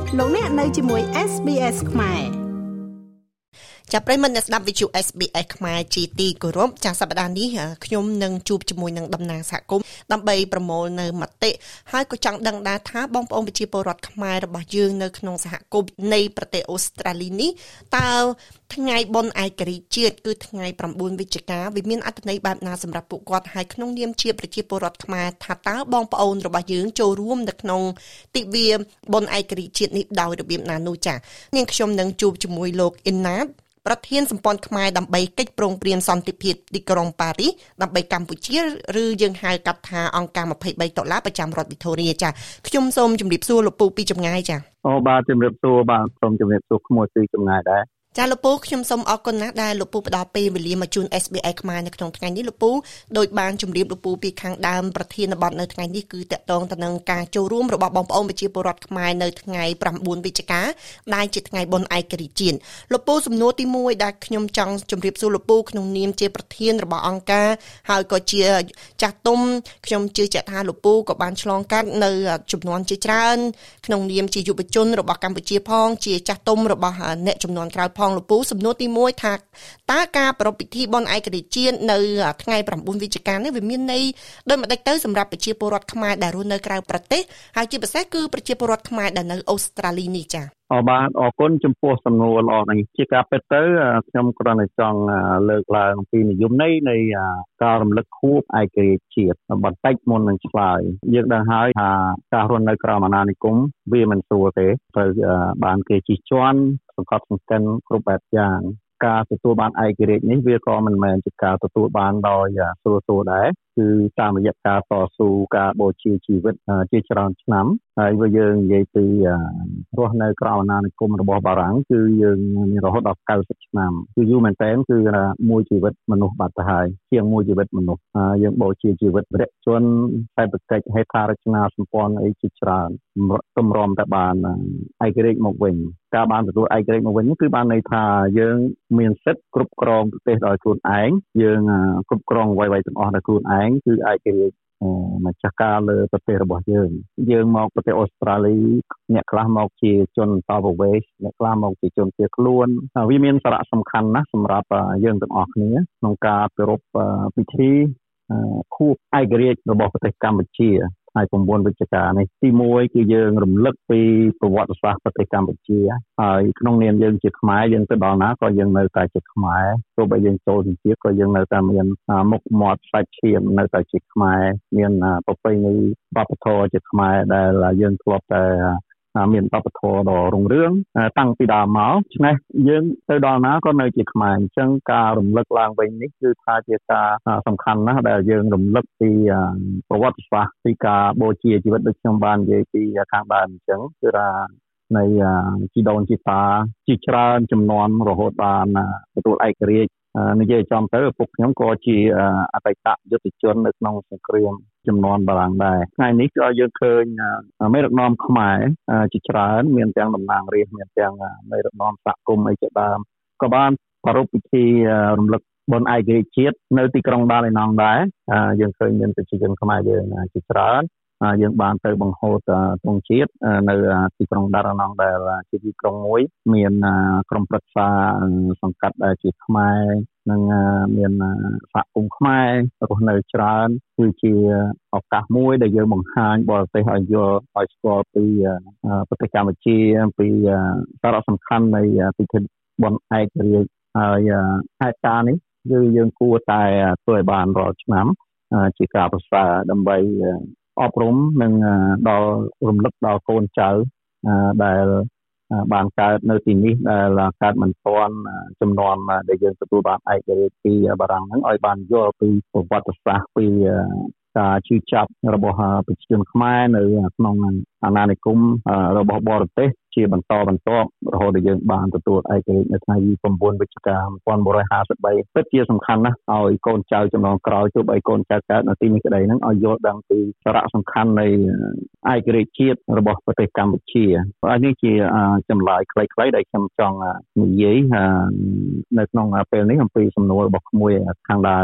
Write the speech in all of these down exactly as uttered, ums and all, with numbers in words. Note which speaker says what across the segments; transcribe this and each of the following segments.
Speaker 1: លោកអ្នកនៅជាមួយ เอส บี เอส ខ្មែរចាប់ប្រិយមិត្តអ្នកស្ដាប់វិទ្យុ เอส บี เอส ខ្មែរជាទីគោរពចាសសប្តាហ៍នេះខ្ញុំនឹងជួបជាមួយនឹងតំណាងសហគមន៍ដើម្បីប្រមូលនៅមតិហើយក៏ចង់ដឹងដែរថាបងប្អូនប្រជាពលរដ្ឋខ្មែររបស់យើងនៅក្នុងសហគមន៍នៃប្រទេសអូស្ត្រាលីនេះតើថ្ងៃបុណ្យឯករាជ្យជាតិគឺថ្ងៃប្រាំបួនវិច្ឆិកាវាមានអត្ថន័យបែបណាសម្រាប់ពួកគាត់ហើយក្នុងនាមជាប្រជាពលរដ្ឋខ្មែរថាតើបងប្អូនរបស់យើងចូលរួមនៅក្នុងទិវាបុណ្យឯករាជ្យជាតិនេះដោយរបៀបណានោះចា៎នាងខ្ញុំនឹងជួបជាមួយលោកអ៊ីនណាតប្រធានសម្ព័ន្ធខ្មែរដើម្បីកិច្ចព្រមព្រៀងសន្តិភាពទីក្រុងប៉ារីសដើម្បីកម្ពុជាឬយើងហៅកាត់ថាអង្គការម្ភៃបីដុល្លារប្រចាំរដ្ឋវីតូរីចាខ្ញុំសូមជម្រាបសួរលោកពូពីចម្ងាយចា
Speaker 2: អូបាទជម្រាបសួរបាទសូមជម្រាបសួរក្មួយពីចម្ងាយដែរ
Speaker 1: ចាលោកពូខ្ញុំសូមអរគុណណាស់ដែលលោកពូផ្ដល់ពេលវេលាមកជូន เอส บี เอส ខ្មែរនៅក្នុងថ្ងៃនេះលោកពូដោយបានជម្រាបលោកពូពីខាងដើមប្រធានបទនៅថ្ងៃនេះគឺតកតងទៅនឹងការចូលរួមរបស់បងប្អូនប្រជាពលរដ្ឋខ្មែរនៅថ្ងៃប្រាំបួនវិច្ឆិកាដែលជាថ្ងៃបុណ្យឯករាជ្យជាតិលោកពូសំណួរទីមួយដែលខ្ញុំចង់ជម្រាបសួរលោកពូក្នុងនាមជាប្រធានរបស់អង្គការហើយក៏ជាចាស់ទុំខ្ញុំជឿជាក់ថាលោកពូក៏បានឆ្លងកាត់នៅចំនួនជាច្រើនក្នុងនាមជាយុវជនរបស់កម្ពុជាផងជាចាស់ទុំរបស់អ្នកចំនួនក្រោយលោកពូសំណួរទីមួយថាតើការប្រារព្ធពិធីបុណ្យឯករាជ្យជាតិនៅថ្ងៃប្រាំបួនវិច្ឆិកានេះវាមានន័យដូចម្តេចទៅសម្រាប់ប្រជាពលរដ្ឋខ្មែរដែលរស់នៅក្រៅប្រទេសហើយជាពិសេសគឺប្រជាពលរដ្ឋខ្មែរដែលនៅអូស្ត្រាលីនេះចា៎
Speaker 2: អរបាទអរគុណចំពោះសំណួរល្អនេះជាការពិតទៅខ្ញុំគ្រាន់តែចង់លើកឡើងពីនិយមន័យនៃការរំលឹកខួបឯករាជ្យជាតិបន្តិចមុននឹងឆ្លើយយើងដឹងហើយថាការរស់នៅក្រោមអាណានិគមវាមិនស្រួលទេត្រូវបានគេជិះជាន់សង្កត់សង្កិនគ្រប់បែបយ៉ាងការទទួលបានឯករាជ្យនេះវាក៏មិនមែនជាការទទួលបានដោយស្រួលស្រួលដែរគឺតាមរយៈការតស៊ូការបូជាជីវិតជាច្រើនឆ្នាំហើយបើយើងនិយាយពីរស់នៅក្រោមអាណានិគមរបស់បារាំងគឺយើងមានរហូតដល់កៅសិបឆ្នាំគឺយូរមែនទែនគឺមួយជីវិតមនុស្សបាត់ទៅហើយជាងមួយជីវិតមនុស្សយើងបូជាជីវិតព្រះជនសេដ្ឋកិច្ចហេដ្ឋារចនាសម្ព័ន្ធអីជាច្រើនតម្រាំតែបានឯករាជ្យមកវិញការបានទទួលឯករាជ្យមកវិញគឺបានន័យថាយើងមានសិទ្ធិគ្រប់គ្រងប្រទេសដោយខ្លួនឯងយើងគ្រប់គ្រងអ្វីៗទាំងអស់ដោយខ្លួនឯងគឺឯករាជ្យម្ចាស់ការលើប្រទេសរបស់យើងយើងមកប្រទេសអូស្ត្រាលីអ្នកខ្លះមកជាជនតវវេសអ្នកខ្លះមកជាជនភៀសខ្លួនវាមានសារៈសំខាន់ណាស់សម្រាប់យើងទាំងអស់គ្នាក្នុងការប្រារព្ធពិធីខួបឯករាជ្យរបស់ប្រទេសកម្ពុជាហើយប្រាំបួនវិច្ឆិកានេះទីមួយគឺយើងរំលឹកពីប្រវត្តិសាស្ត្រប្រទេសកម្ពុជាហើយក្នុងនាមយើងជាខ្មែរយើងទៅដល់ណាក៏យើងនៅតែជាខ្មែរទោះបីយើងចូលជំនឿក៏យើងនៅតែមានមុខមាត់សាច់ឈាមនៅតែជាខ្មែរមានប្រពៃណីវប្បធម៌ជាខ្មែរដែលយើងធ្លាប់តែមានវប្បធម៌ដ៏រុងរឿងតាំងពីដើមមកឆ្នេះយើងទៅដល់ណាក៏នៅជាខ្មែរអញ្ចឹងការរំលឹកឡើងវិញនេះគឺថាជាការសំខាន់ណាស់ដែលយើងរំលឹកពីប្រវត្តិសាស្ត្រពីការបូជាជីវិតដូចខ្ញុំបាននិយាយពីខាងដើមអញ្ចឹងគឺថានៃជីដូនជីតាជាច្រើនចំនួនរហូតបានទទួលឯករាជ្យនិយាយចំទៅឪពុកខ្ញុំក៏ជាអតីតយុទ្ធជននៅក្នុងសង្គ្រាមចំនួនបារាំងដែរថ្ងៃនេះក៏យើងឃើញមេដឹកនាំខ្មែរជាច្រើនមានទាំងតំណាងរាស្ត្រមានទាំងមេដឹកនាំសហគមន៍អីជាដើមក៏បានប្រារព្ធពិធីរំលឹកបុណ្យឯករាជ្យជាតិនៅទីក្រុងដាឡេណង់ដែរយើងឃើញមានប្រជាជនខ្មែរយើងជាច្រើនយើងបានទៅបង្ហូតទង់ជាតិនៅទីក្រុងដារ៉ាណង់ដែលជាទីក្រុងមួយមានក្រុមប្រឹក្សាសង្កាត់ដែលជាខ្មែរនិងមានសហគមន៍ខ្មែររស់នៅច្រើនគឺជាឱកាសមួយដែលយើងបង្ហាញបរទេសឲ្យយល់ឲ្យស្គាល់ពីប្រទេសកម្ពុជាពីសារៈសំខាន់នៃពិធីបុណ្យឯករាជ្យហើយហេតុការណ៍នេះគឺយើងគួរតែធ្វើឲ្យបានរាល់ឆ្នាំជាការប្រសើរដើម្បីអប់រំនិងដល់រំលឹកដល់កូនចៅដែលបានកើតនៅទីនេះដែលកើតមិនទាន់ចំនួនដែលយើងទទួលបានឯករាជ្យពីបារាំងហ្នឹងឲ្យបានយល់ពីប្រវត្តិសាស្ត្រពីការជឿចាប់របស់ប្រជាជនខ្មែរនៅក្នុងអាណានិគមរបស់បរទេសជាបន្តបន្ទាប់រហូតដល់យើងបានទទួលឯករាជ្យនៅថ្ងៃប្រាំបួនវិច្ឆិកាmột nghìn bốn trămห้าสิบ三ពិតជាសំខាន់ណាស់ឲ្យកូនចៅចំនួនក្រោយទោះបីកូនចៅកើតនៅទីនេះក្តីហ្នឹងឲ្យយល់ដឹងពីសារៈសំខាន់នៃឯករាជ្យជាតិរបស់ប្រទេសកម្ពុជាហើយនេះជាចម្លើយខ្លីៗដែលខ្ញុំចង់និយាយនៅក្នុងពេលនេះអំពីសំណួររបស់ក្មួយខាងដើម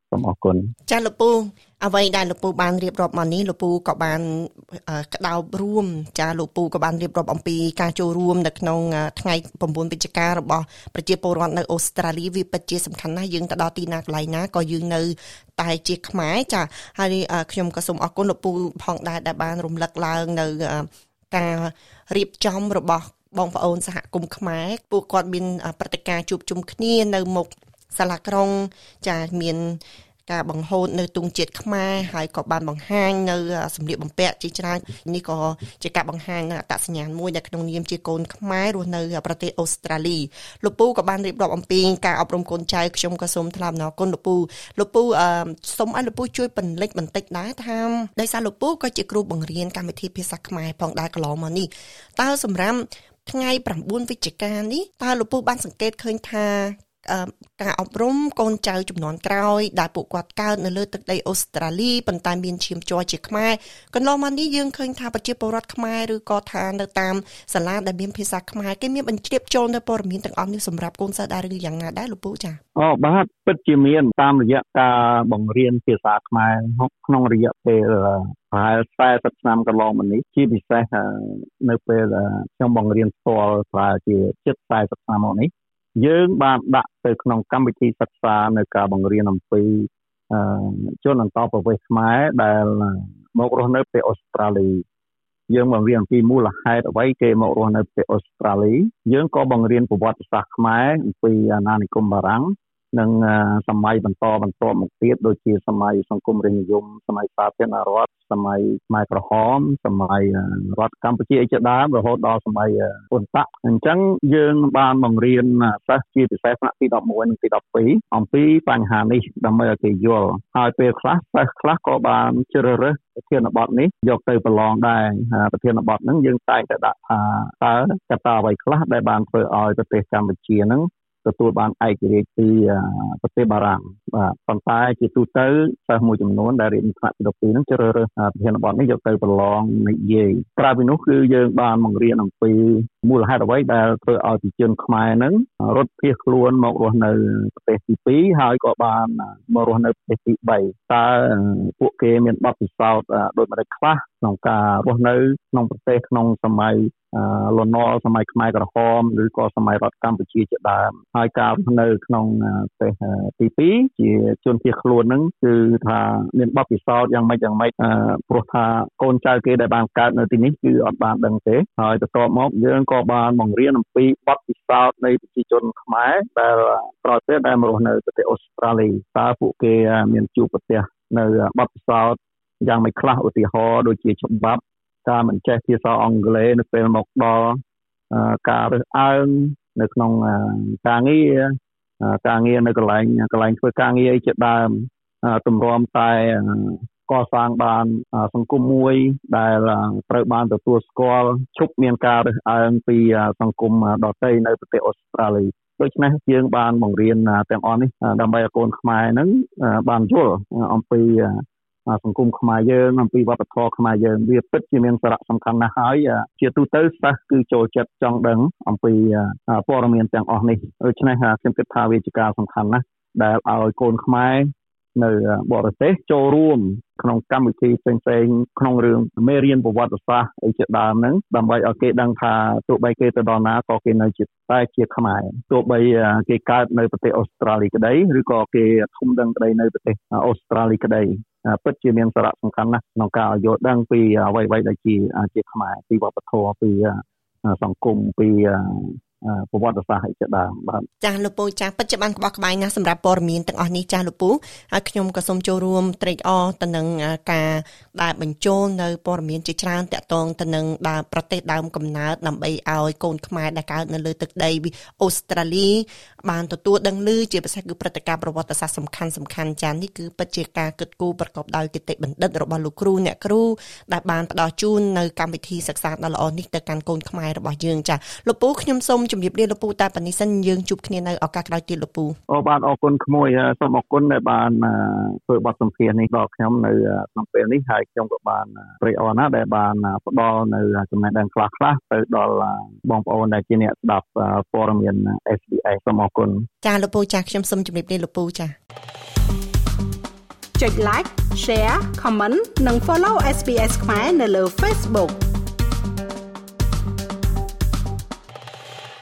Speaker 2: សូមអរគុណ
Speaker 1: ចាលោកពូអ្វីដែលលោកពូបានរៀបរាប់មកនេះលោកពូក៏បានក្តោបរួមចាលោកពូក៏បានរៀបរាប់អំពីការចូលរួមនៅក្នុងថ្ងៃ9វិច្ឆិការបស់ប្រជាពលរដ្ឋនៅអូស្ត្រាលីវាពិតជាសំខាន់ណាស់យើងទៅដល់ទីណាកន្លែងណាក៏យើងនៅតែជាខ្មែរចាហើយខ្ញុំក៏សូមអរគុណលោកពូផងដែរដែលបានរំលឹកឡើងនៅការរៀបចំរបស់បងប្អូនសហគមន៍ខ្មែរពួកគាត់មានព្រឹត្តិការណ៍ជួបជុំគ្នានៅមុខសាលាក្រុងចាមានការបង្ហូតនៅទង់ជាតិខ្មែរហើយក៏បានបង្ហាញនៅសម្លៀកបំពាក់ជាច្រើននេះក៏ជាការបង្ហាញនៅអត្តសញ្ញាណមួយនៅក្នុងនាមជាកូនខ្មែររស់នៅប្រទេសអូស្ត្រាលីលោកពូក៏បានរៀបរាប់អំពីការអប់រំកូនចៅខ្ញុំក៏សូមថ្លែងអំណរគុណលោកពូលោកពូអឺសូមឲ្យលោកពូជួយពន្លិចបន្តិចដែរថាដោយសារលោកពូក៏ជាគ្រូបង្រៀនកម្មវិធីភាសាខ្មែរផងដែរកន្លងមកនេះតើសម្រាប់ថ្ងៃ9វិច្ឆិកានេះតើលោកពូបានសង្កេតឃើញថាការអប់រំកូនចៅចំនួនក្រោយដែលពួកគាត់កើតនៅលើទឹកដីអូស្ត្រាលីប៉ុន្តែមានឈាមជ័រជាខ្មែរកន្លងមកនេះយើងឃើញថាប្រជាពលរដ្ឋខ្មែរឬក៏ថានៅតាមសាលាដែលមានភាសាខ្មែរគេមានបញ្ជ្រាបចូលនៅព័ត៌មានទាំងអស់នេះសម្រាប់កូនសិស្សដែរឬយ៉ាងណាដែរលោកពូចា៎
Speaker 2: អូបាទពិតជាមានតាមរយៈការបង្រៀនភាសាខ្មែរក្នុងរយៈពេលប្រហែល40ឆ្នាំកន្លងមកនេះជាពិសេសនៅពេលខ្ញុំបង្រៀនផ្ទាល់ប្រហែលជាជិត40ឆ្នាំមកនេះយើងបានដាក់ទៅក្នុងកម្មវិធីសិក្សានៅការបង្រៀនអំពីជនអន្តោប្រវេសន៍ខ្មែរដែលមករស់នៅប្រទេសអូស្ត្រាលីយើងបង្រៀនអំពីមូលហេតុអ្វីគេមករស់នៅប្រទេសអូស្ត្រាលីយើងក៏បង្រៀនប្រវត្តិសាស្ត្រខ្មែរអំពីអាណានិគមបារាំងនិងសម័យបន្តបន្ទាប់មកទៀតដូចជាសម័យសង្គមរាស្ត្រនិយមសម័យសាធារណរដ្ឋសម័យខ្មែរក្រហមសម័យរដ្ឋកម្ពុជាជាដើមរហូតដល់សម័យហ៊ុនតាក់អញ្ចឹងយើងបានបង្រៀនសិស្សជាពិសេសថ្នាក់ទី11និងទី12អំពីបញ្ហានេះដើម្បីឲ្យគេយល់ហើយពេលខ្លះសិស្សខ្លះក៏បានជ្រើសរើសប្រធានបទនេះយកទៅប្រឡងដែរប្រធានបទហ្នឹងយើងតែងតែដាក់ថាតើកត្តាអ្វីខ្លះដែលបានធ្វើឲ្យប្រទេសកម្ពុជាហ្នឹងទទួលបានឯករាជ្យពីប្រទេសបារាំងបាទប៉ុន្តែជាទូទៅសិស្សមួយចំនួនដែលរៀនថ្នាក់ទី12ហ្នឹងជ្រើសរើសប្រធានបទនេះយកទៅប្រឡងនិយាយក្រៅពីនោះគឺយើងបានបង្រៀនអំពីមូលហេតុអ្វីដែលធ្វើឲ្យប្រជាជនខ្មែរហ្នឹងរត់ភៀសខ្លួនមករស់នៅប្រទេសទីពីរហើយក៏បានមករស់នៅប្រទេសទី3តើពួកគេមានបទពិសោធន៍ដូចម្តេចខ្លះក្នុងការរស់នៅក្នុងប្រទេសក្នុងសម័យលន់នល់សម័យខ្មែរក្រហមឬក៏សម័យរដ្ឋកម្ពុជាជាដើមហើយការរស់នៅក្នុងប្រទេសទីពីរជាជនភៀសខ្លួនហ្នឹងគឺថាមានបទពិសោធន៍យ៉ាងម៉េចយ៉ាងម៉េចព្រោះថាកូនចៅគេដែលបានកើតនៅទីនេះគឺអត់បានដឹងទេហើយបន្ទាប់មកយើងក៏បានបង្រៀនអំពីបទពិសោធន៍នៃប្រជាជនខ្មែរដែលក្រោយពេលដែលមករស់នៅប្រទេសអូស្ត្រាលីតើពួកគេមានជួបប្រទះនៅបទពិសោធន៍យ៉ាងម៉េចខ្លះឧទាហរណ៍ដូចជាច្បាប់ការមិនចេះភាសាអង់គ្លេសនៅពេលមកដល់ការរើសអើងនៅក្នុងការងារការងារនៅកន្លែងកន្លែងធ្វើការងារជាដើមទម្រាំតែកសាងបានសង្គមមួយដែលត្រូវបានទទួលស្គាល់ឈប់មានការរើសអើងពីសង្គមដទៃនៅប្រទេសអូស្ត្រាលីដូច្នេះយើងបានបង្រៀនទាំងអស់នេះដើម្បីឲ្យកូនខ្មែរហ្នឹងបានយល់អំពីសង្គមខ្មែរយើងអំពីវប្បធម៌ខ្មែរយើងវាពិតជាមានសារៈសំខាន់ណាស់ហើយជាទូទៅសិស្សគឺចូលចិត្តចង់ដឹងអំពីព័ត៌មានទាំងអស់នេះដូច្នេះខ្ញុំគិតថាវាជាការសំខាន់ណាស់ដែលឲ្យកូនខ្មែរនៅបរទេសចូលរួមក្នុងកម្មវិធីផ្សេងៗក្នុងរឿងមេរៀនប្រវត្តិសាស្ត្រអីជាដើមហ្នឹងដើម្បីឲ្យគេដឹងថាទោះបីគេទៅដល់ណាក៏គេនៅជាតែជាខ្មែរទោះបីគេកើតនៅប្រទេសអូស្ត្រាលីក្តីឬក៏គេធំដឹងក្តីនៅប្រទេសអូស្ត្រាលីក្តីពិតជាមានសារៈសំខាន់ណាស់ក្នុងការយល់ដឹងពីអ្វីៗដែលជាជាខ្មែរពីវប្បធម៌ពីសង្គមពីប្រវត្តិសាស្ត្រឯជាដើមបាទ
Speaker 1: ចាស់លោកពូចាស់ពិតជាបានក្បោះក្បាយណាស់សម្រាប់ព័ត៌មានទាំងអស់នេះចាស់លោកពូហើយខ្ញុំក៏សូមចូលរួមត្រេកអរទៅនឹងការដែលបញ្ចូលនៅព័ត៌មានជាច្រើនតាក់ទងទៅនឹងដើមប្រទេសដើមកំណើតដើម្បីឲ្យកូនខ្មែរដែលកើតនៅលើទឹកដីអូស្ត្រាលីបានទទួលដឹងឮជាពិសេសគឺព្រឹត្តិការណ៍ប្រវត្តិសាស្ត្រសំខាន់សំខាន់ចាស់នេះគឺពិតជាការគិតគូរប្រកបដោយគតិបណ្ឌិតរបស់លោកគ្រូអ្នកគ្រូដែលបានផ្ដល់ជូននៅកម្មវិធីសិក្សាដ៏ល្អនេះទៅកាន់កូនខ្មែររបស់យើងចាស់លោកពូខ្ញុំសូមជម្រាបលាលោកពូតែប៉ុណ្នេះសិនយើងជួបគ្នានៅឱកាសក្រោយទៀតលោកពូ
Speaker 2: អូបាទអរគុណក្មួយសូមអរគុណដែលបានធ្វើបទសម្ភាសន៍នេះដល់ខ្ញុំនៅក្នុងពេលនេះហើយខ្ញុំក៏បានត្រេកអរណាស់ដែលបានផ្ដល់នៅចំណេះដឹងខ្លះៗទៅដល់បងប្អូនដែលជាអ្នកស្ដាប់ព័ត៌មាន เอส บี เอส សូមអរគុណ
Speaker 1: ចាលោកពូចាខ្ញុំសូមជម្រាបលាលោកពូចាចុច like share comment និង follow เอส บี เอส ខ្មែរនៅលើ Facebook